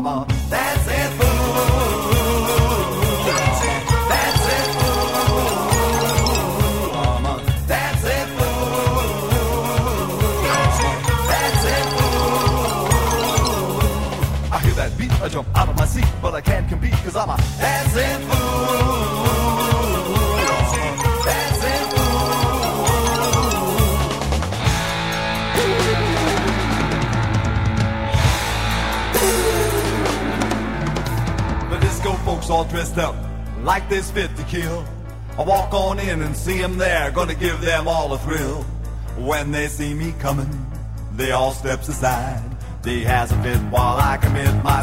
I'm a dancing fool. Dancing fool. I'm a dancing fool. Dancing fool. I hear that beat, I jump out of my seat, but I can't compete 'cause I'm a dancing fool. Dancing fool. The disco folks all dressed up like this fit to kill. I walk on in and see them there, gonna give them all a thrill. When they see me coming, they all steps aside. They has a fit while I commit my